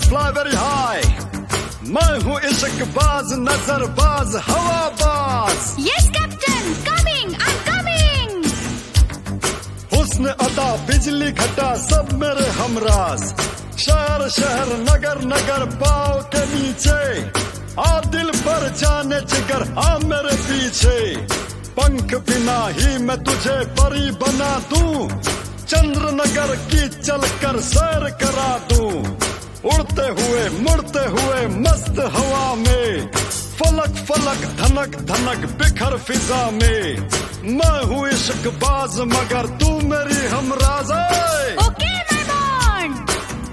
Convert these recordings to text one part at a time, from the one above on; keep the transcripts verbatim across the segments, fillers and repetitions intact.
let's fly very high. मैं हूँ Ishqbaaz, नजरबाज, हवाबाज. Yes, Captain, coming, I'm coming. हुस्न अदा, बिजली घटा, सब मेरे हमराज. शहर शहर, नगर नगर, पाँव के नीचे. आ दिल पर जाने जिगर, आ मेरे पीछे. पंख बिना ही मैं तुझे परी बना दूं. चंद्रनगर की चलकर सैर करा दूं. उड़ते हुए मुड़ते हुए मस्त हवा में. फलक फलक धनक धनक बिखर फिजा में. मैं हूँ इश्कबाज मगर तू मेरी हमराज. Okay, my bond.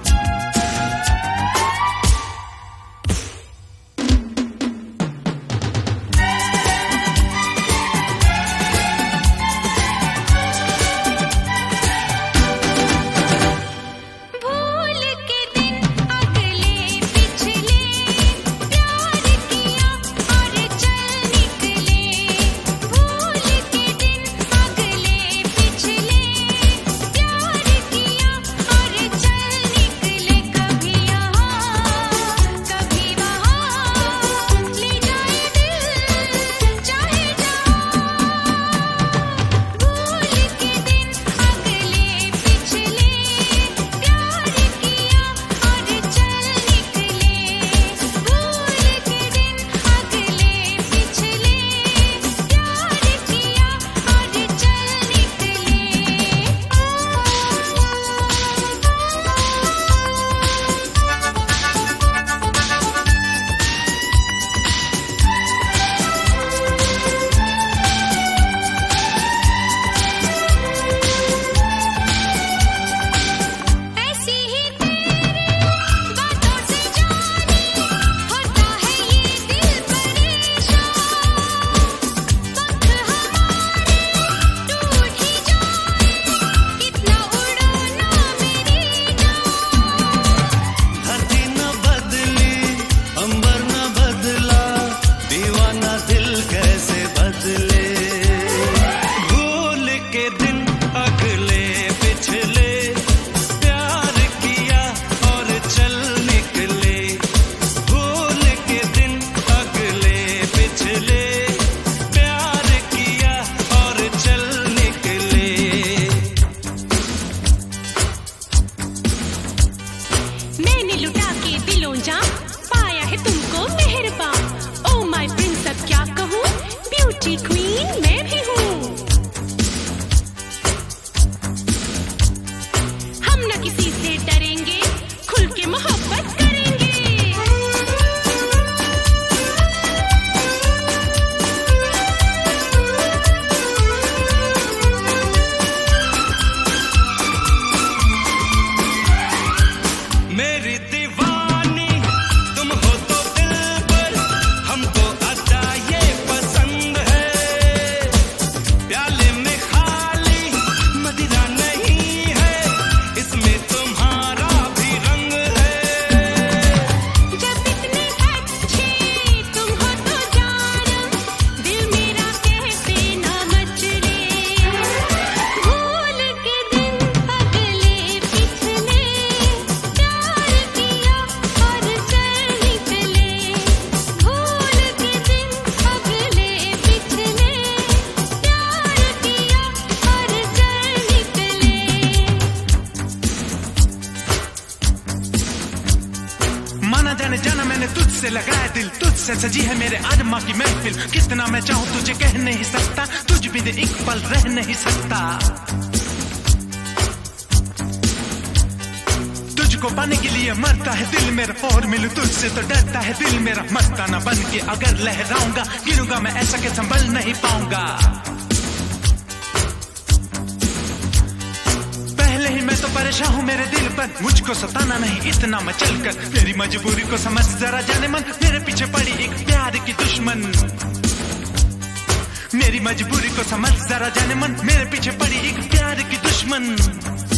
जाना मैंने तुझसे लगाया दिल, तुझसे सजी है मेरे आत्मा की महफिल. कितना मैं चाहूं तुझे कह नहीं सकता, तुझ बिन एक पल रह नहीं सकता. तुझको पाने के लिए मरता है दिल मेरा, और मिलूं तुझसे तो डरता है दिल मेरा. मस्ताना बन के अगर लहराऊंगा, गिरूंगा मैं ऐसा के संभल नहीं पाऊंगा. मैं तो परेशान हूँ मेरे दिल पर, मुझको सताना नहीं इतना मचल कर. मेरी मजबूरी को समझ जरा जाने मन, मेरे पीछे पड़ी एक प्यार की दुश्मन. मेरी मजबूरी को समझ जरा जाने मन, मेरे पीछे पड़ी एक प्यार की दुश्मन.